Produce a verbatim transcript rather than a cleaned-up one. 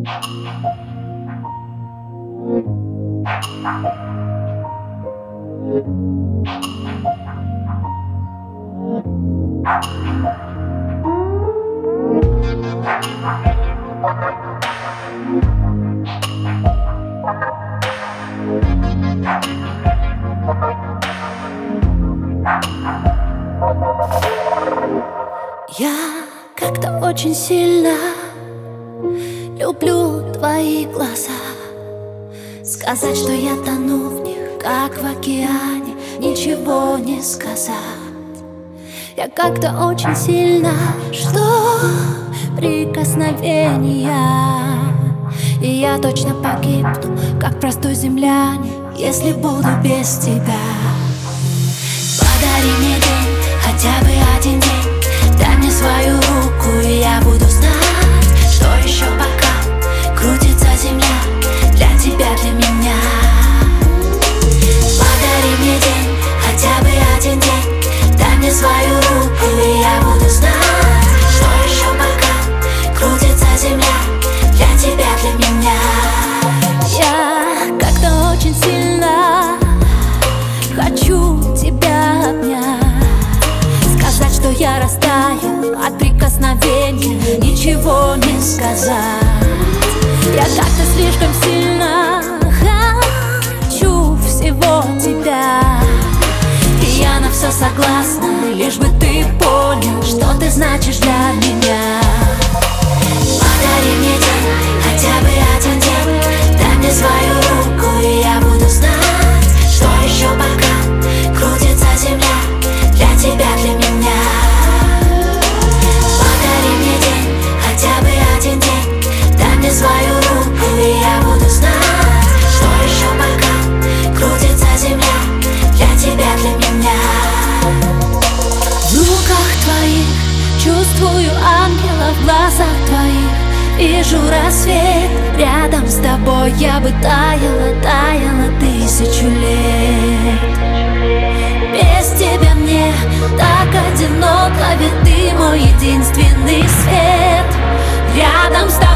Я как-то очень сильно люблю твои глаза. Сказать, что я тону в них, как в океане, ничего не сказать. Я как-то очень сильно жду прикосновения, и я точно погибну, как простой землянин, если буду без тебя. Подари мне день, хотя бы один день, дай мне свою руку, и я буду знать, что еще пока крутится земля для тебя, для меня. Подари мне день, хотя бы один день, дай мне свою руку, и я буду знать, что еще пока крутится земля для тебя, для меня. Я как-то очень сильно хочу тебя обнять, сказать, что я растаю от прикосновения, ничего не сказать. Я как-то слишком сильно хочу всего тебя, и я на все согласна, лишь бы ты понял, что ты значишь для меня. Подари мне день, хотя бы один день, дай мне свою руку, и я буду знать, что еще пока крутится земля для тебя, для меня. Подари мне день, хотя бы один день, дай мне свою руку, и я буду знать, что еще пока крутится земля для тебя, для меня. В руках твоих чувствую ангела, в глазах твоих вижу рассвет. Рядом с тобой я бы таяла, таяла тысячу лет. Без тебя мне так одиноко, ведь ты мой единственный свет. Рядом с тобой